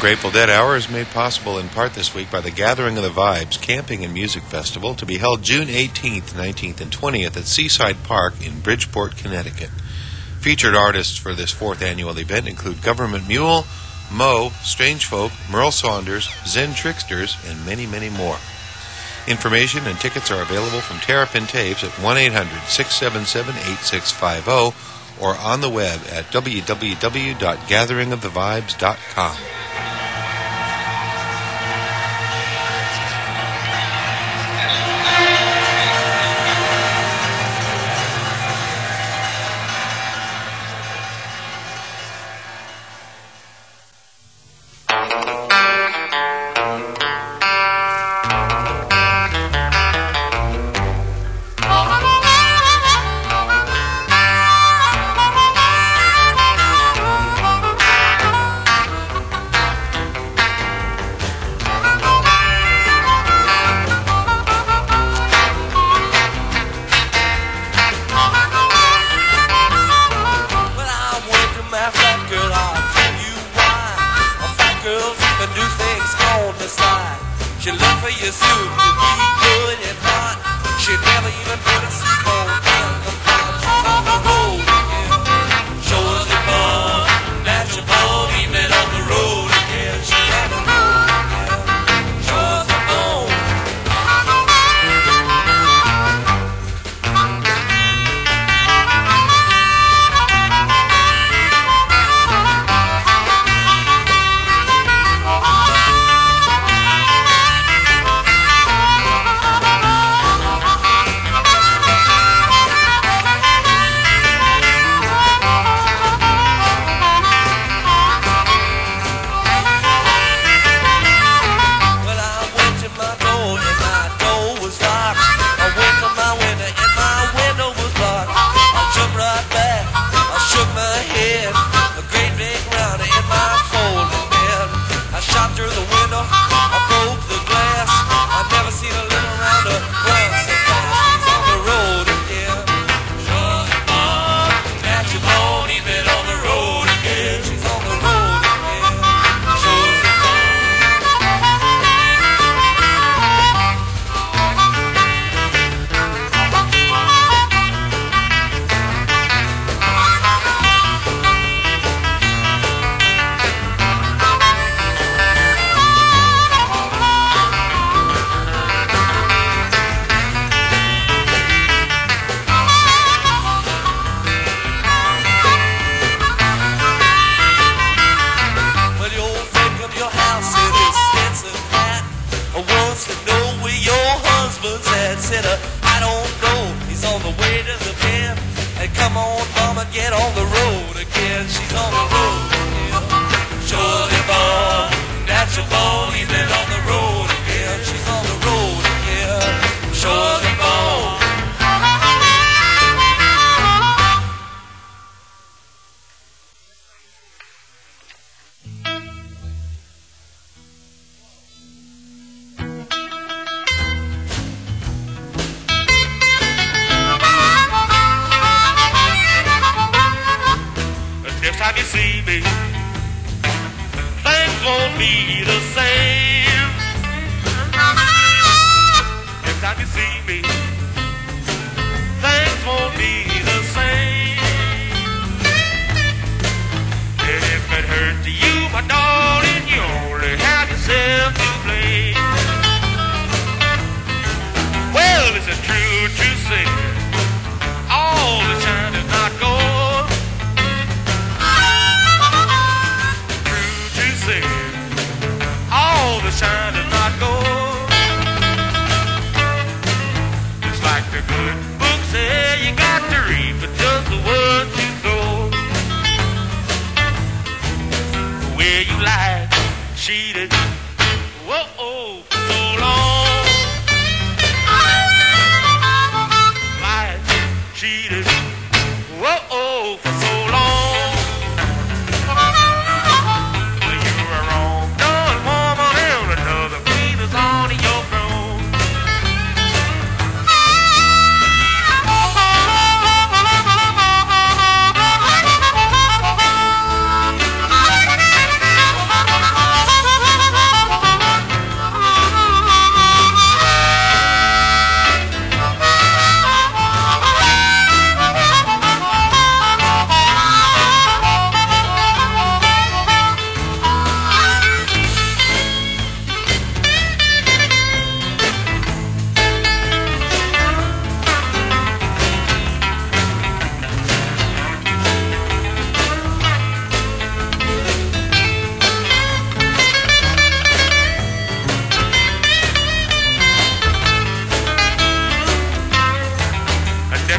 Grateful Dead Hour is made possible in part this week by the Gathering of the Vibes Camping and Music Festival to be held June 18th, 19th, and 20th at Seaside Park in Bridgeport, Connecticut. Featured artists for this fourth annual event include Government Mule, Mo, Strange Folk, Merle Saunders, Zen Tricksters, and many, many more. Information and tickets are available from Terrapin Tapes at 1-800-677-8650 or on the web at www.gatheringofthevibes.com.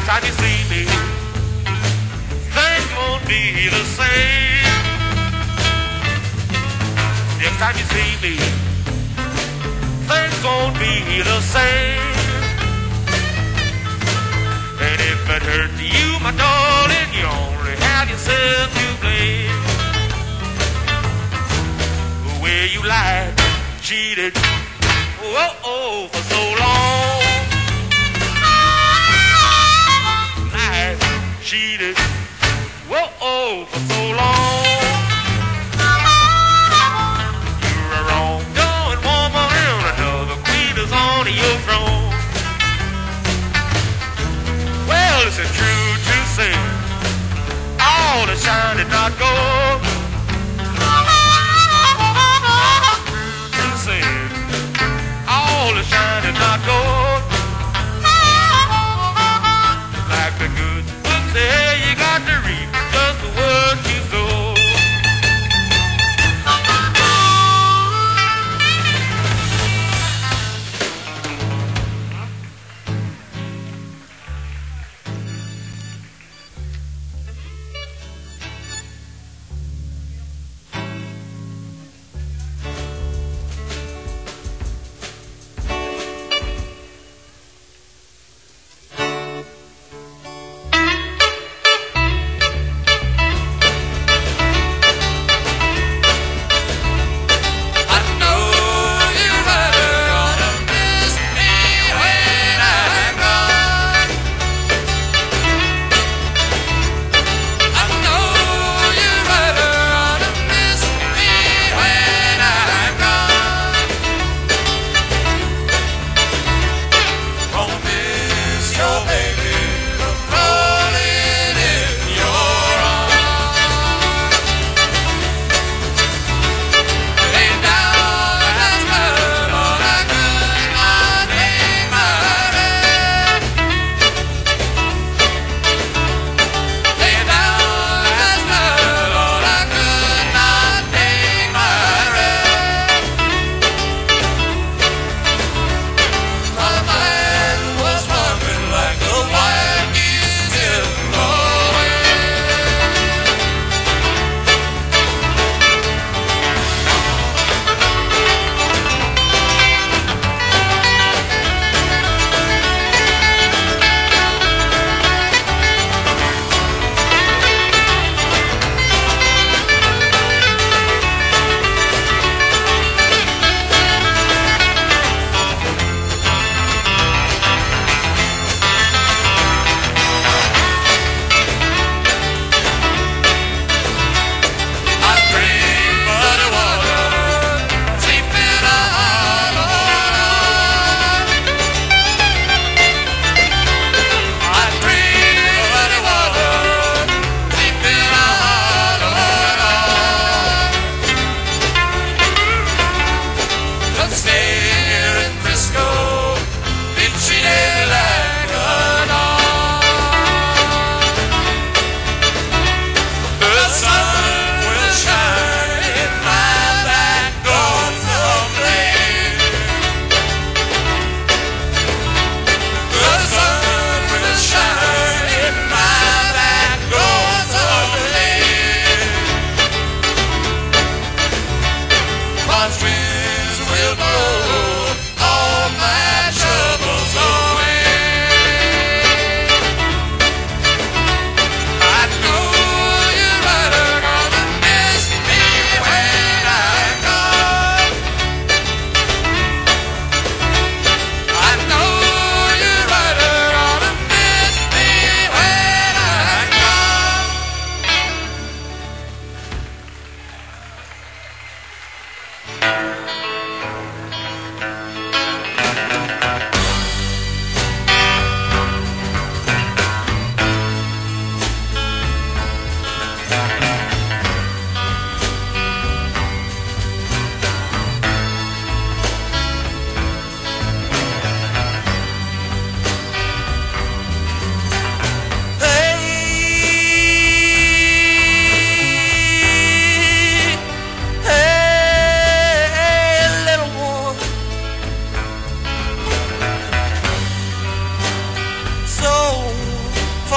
Next time you see me, things won't be the same. Next time you see me, things won't be the same. And if it hurt you, my darling, you only have yourself to blame. Where you lied, cheated, oh, for so long. Lied, cheated, oh, for so long. You're a wrong-doing woman and another queen is on your throne. Well, it's true to say, all the shine did not go. All the shine did not go. Like the good book say, you got to reap just what you sow.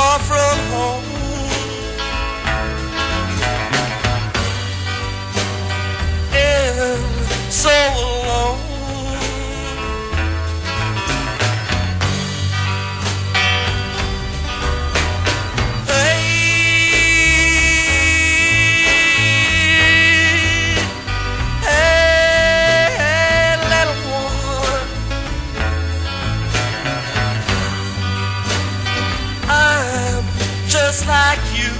far from home. And so alone. Hey, hey, little one, I'm just like you.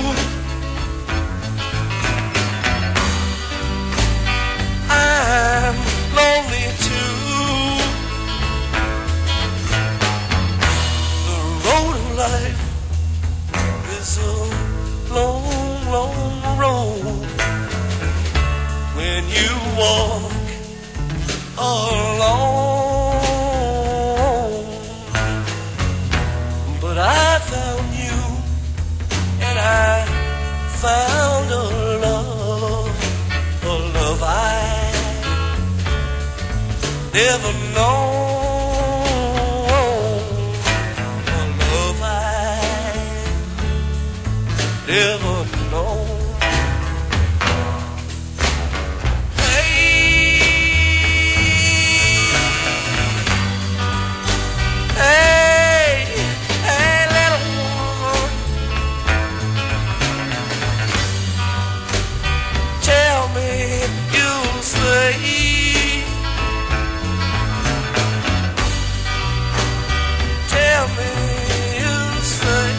I'm lonely too. The road of life is a long, long road when you walk alone. But I found you, and I found a love I never known, a love I never known. Hey, hey, hey, little one, tell me you'll stay. Tell me you'll stay.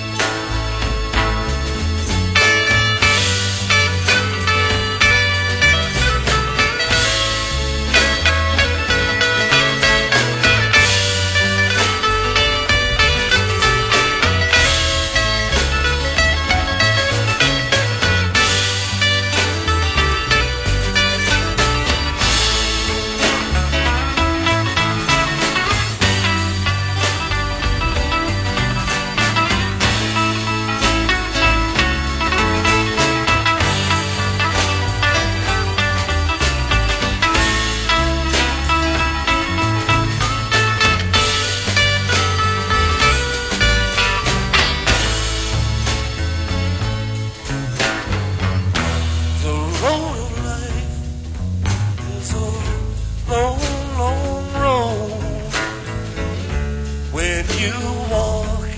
The road of life is a long, long road when you walk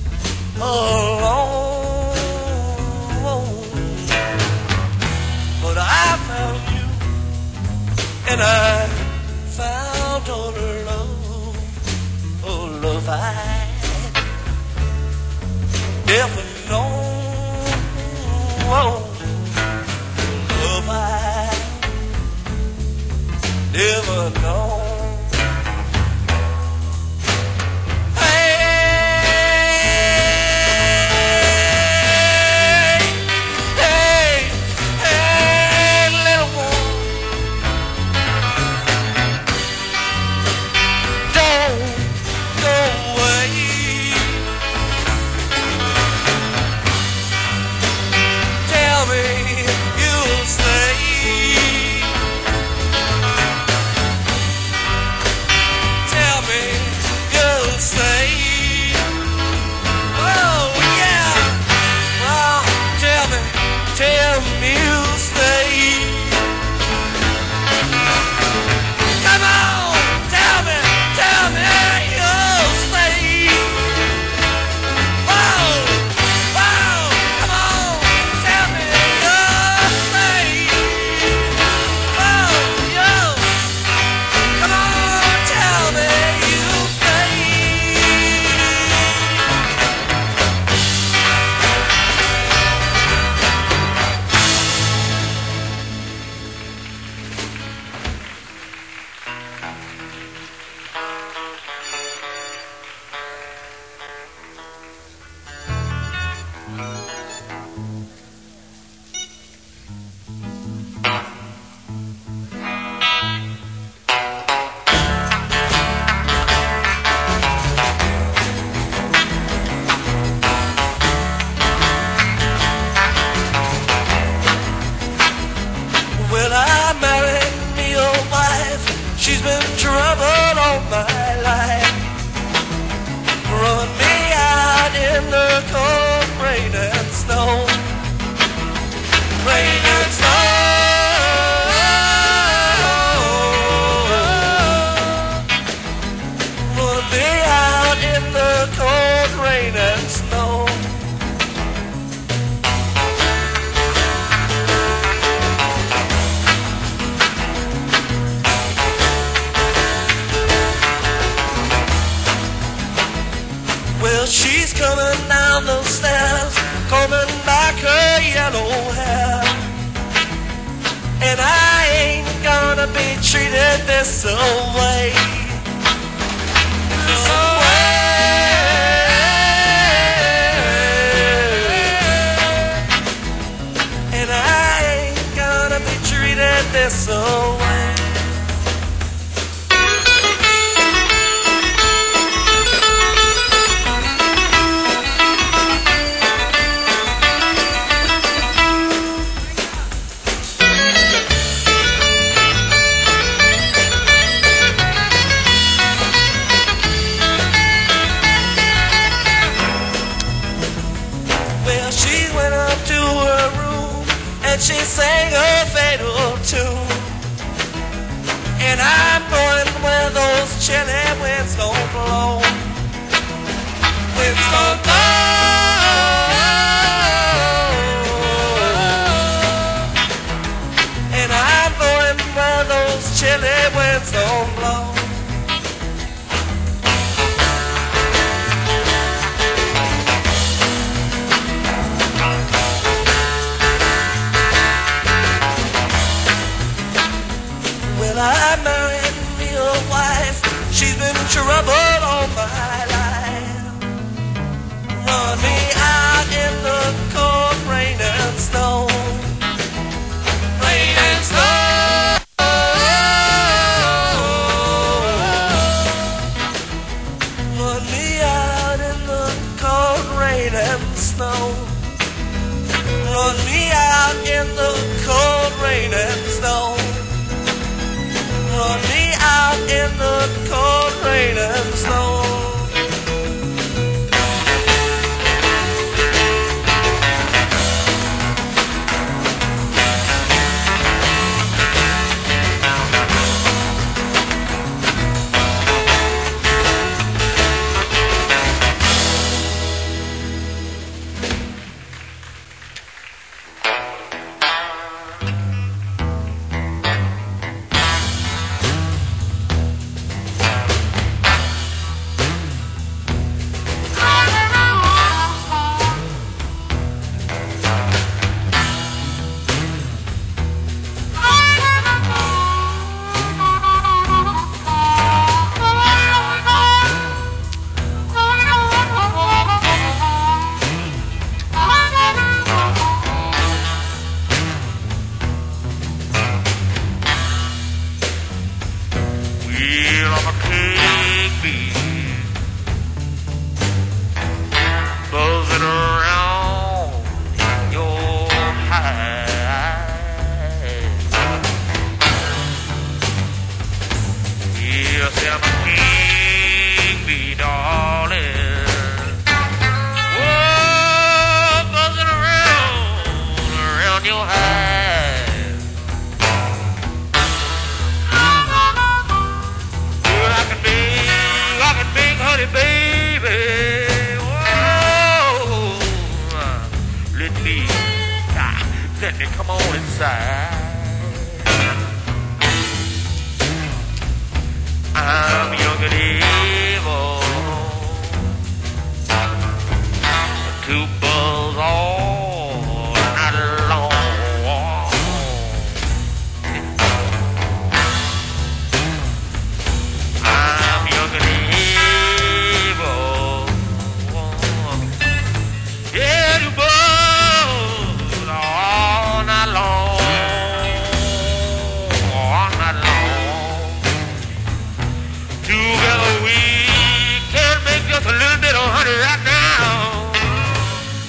alone. But I found you, and I found all love I never known, love I never known. Well, she's coming down the stairs, combing back her yellow hair. And I ain't gonna be treated this way. This way. And I ain't gonna be treated this way. And she sang a fatal tune. And I'm going where those chilly winds don't blow. Winds don't blow. And I'm going where those chilly winds don't blow. I married me a wife, she's been trouble all my life. Run me out in the cold rain and snow. Rain and snow. Run me out in the cold rain and snow. Run me out in the cold rain and snow. Run me out in the cold rain and snow. Let me come on inside. I'm young and evil, to buzz all night long. I'm young and evil, yeah, to buzz all night long, all night long. Together we can make just a little bit of honey right now.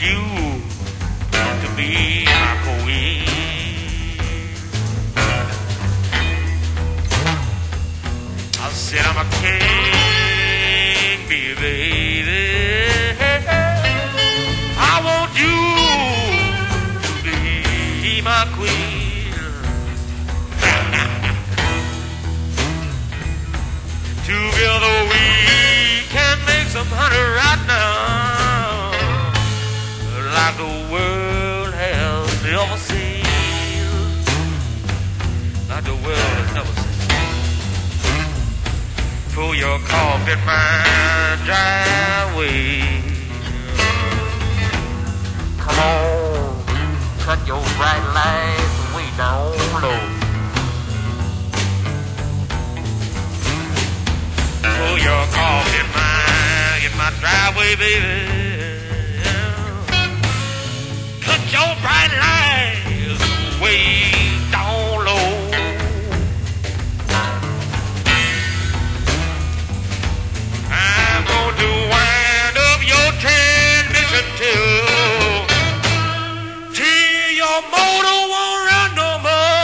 you to be my queen. I said I'm a king, baby. I want you to be my queen. Together we can make some honey right now, like the world has never seen, like the world has never seen. Pull your coffee in my driveway. Come on, cut your bright lights way down low. Pull your coffee in my driveway, baby. Cut your bright lights way down low. I'm going to wind up your transmission till your motor won't run no more.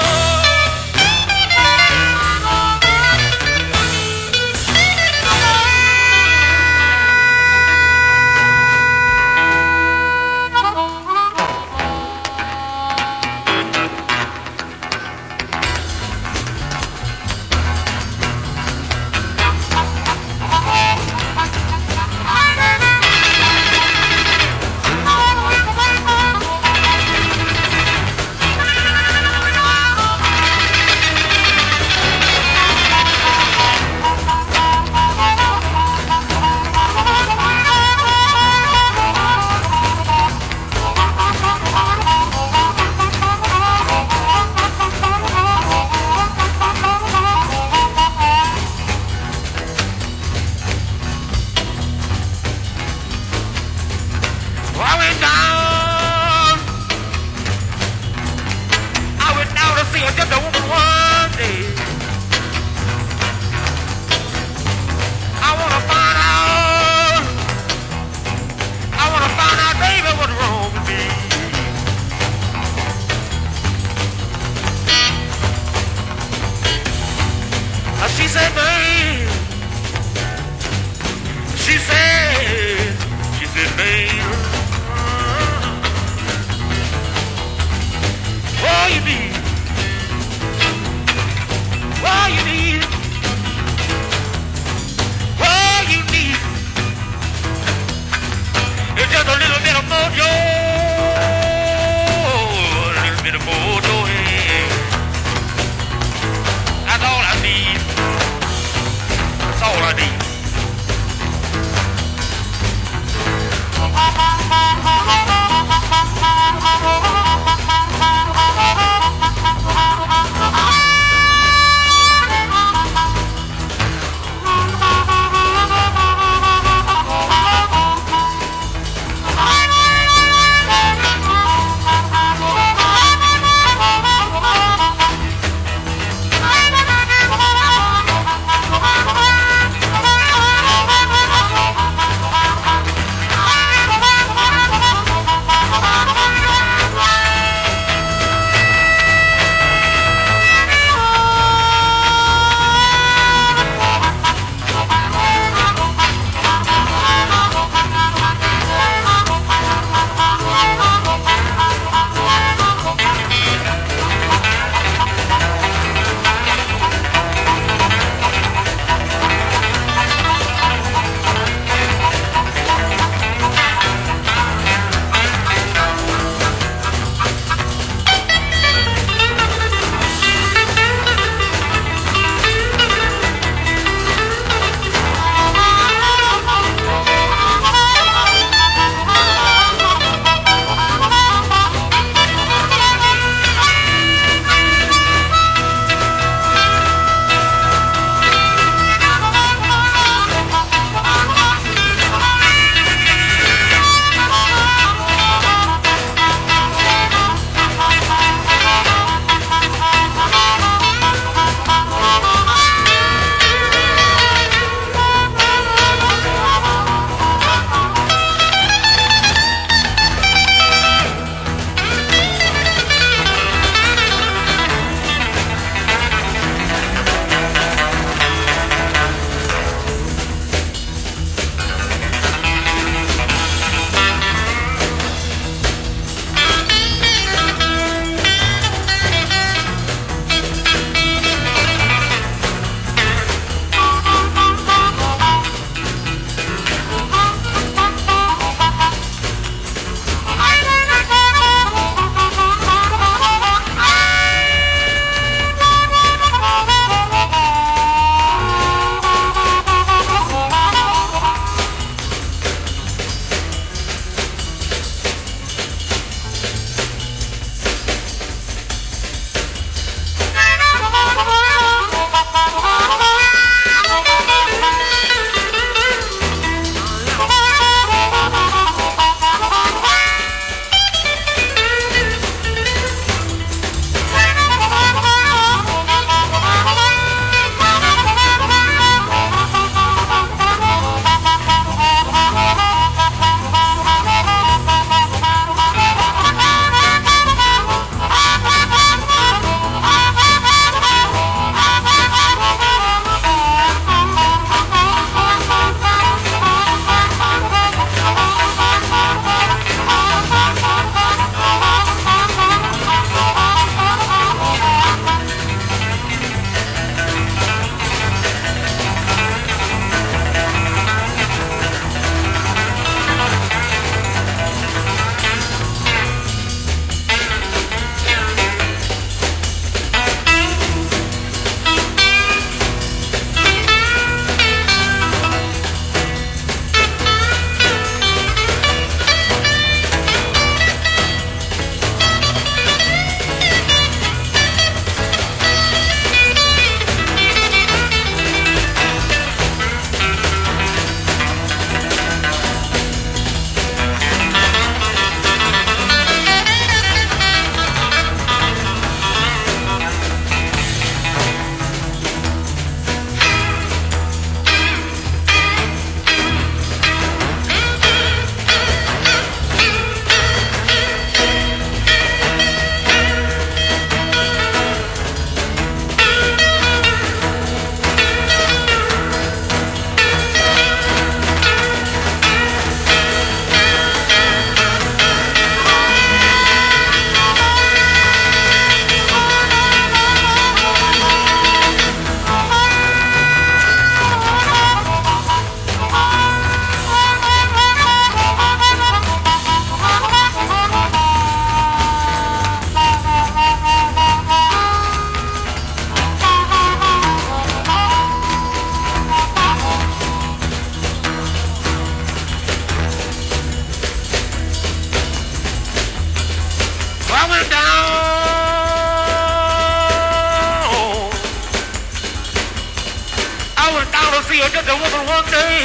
day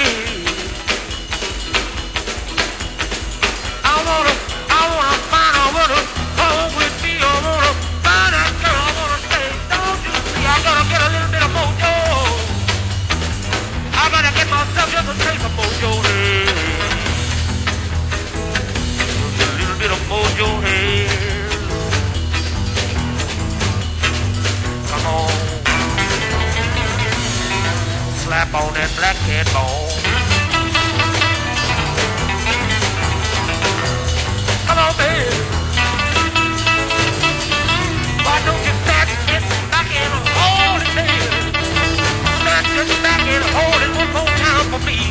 I wanna find a woman home with me. I wanna find that girl. I wanna say, don't you see? I gotta get a little bit of mojo. I gotta get myself just a taste of mojo. Hey. A little bit of mojo. Hey. Come on. Slap on that black cat bone. Come on, baby. Why don't you snatch it back and hold it, baby? Snatch it back and hold it one more time for me.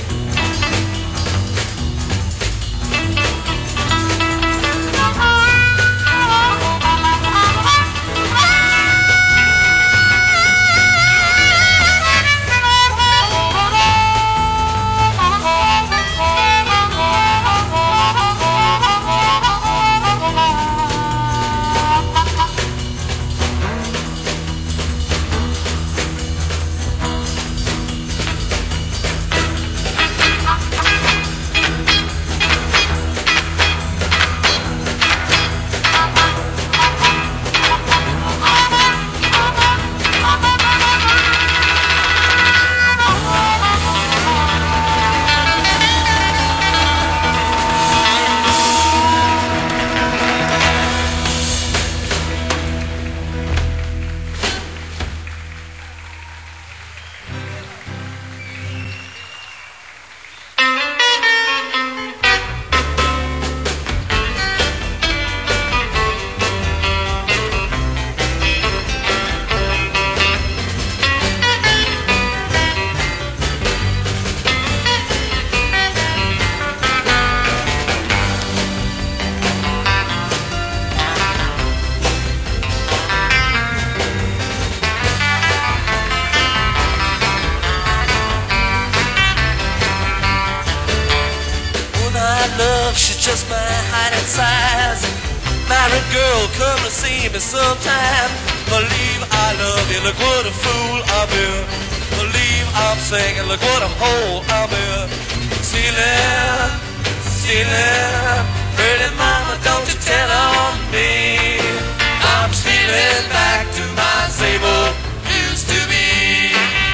She's just my height and size. Married girl, come to see me sometime. Believe I love you, look what a fool I've been. Believe I'm singing, look what a hole I'm in. Stealing, stealing, pretty mama, don't you tell on me. I'm stealing back to my Sable used to be.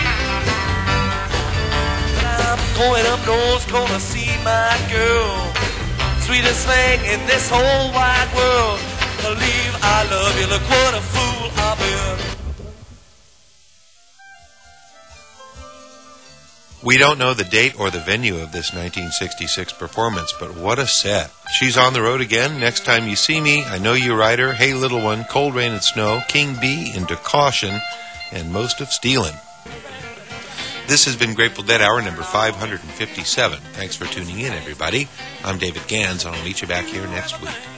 I'm going up north, gonna see my girl. Sweetest thing in this whole wide world. Believe I love you, look what a fool I've been. We don't know the date or the venue of this 1966 performance, but what a set. She's on the road again. Next time you see me, I Know You Rider, Hey Little One, Cold Rain and Snow, King Bee, Into Caution, and most of Stealin'. This has been Grateful Dead Hour number 557. Thanks for tuning in, everybody. I'm David Gans, and I'll meet you back here next week.